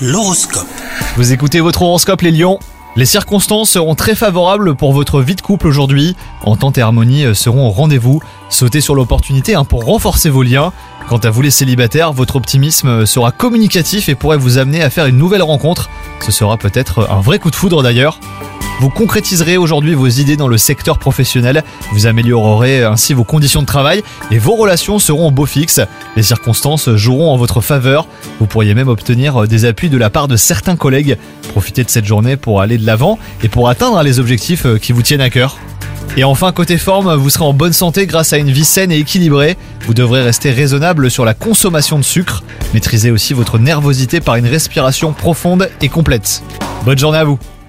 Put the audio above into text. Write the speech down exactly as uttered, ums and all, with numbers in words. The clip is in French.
L'horoscope. Vous écoutez votre horoscope les lions. Les circonstances seront très favorables pour votre vie de couple aujourd'hui. Entente et harmonie seront au rendez-vous. Sautez sur l'opportunité hein, pour renforcer vos liens. Quant à vous les célibataires, votre optimisme sera communicatif et pourrait vous amener à faire une nouvelle rencontre. Ce sera peut-être un vrai coup de foudre d'ailleurs. Vous concrétiserez aujourd'hui vos idées dans le secteur professionnel, vous améliorerez ainsi vos conditions de travail et vos relations seront au beau fixe. Les circonstances joueront en votre faveur, vous pourriez même obtenir des appuis de la part de certains collègues. Profitez de cette journée pour aller de l'avant et pour atteindre les objectifs qui vous tiennent à cœur. Et enfin, côté forme, vous serez en bonne santé grâce à une vie saine et équilibrée. Vous devrez rester raisonnable sur la consommation de sucre. Maîtrisez aussi votre nervosité par une respiration profonde et complète. Bonne journée à vous!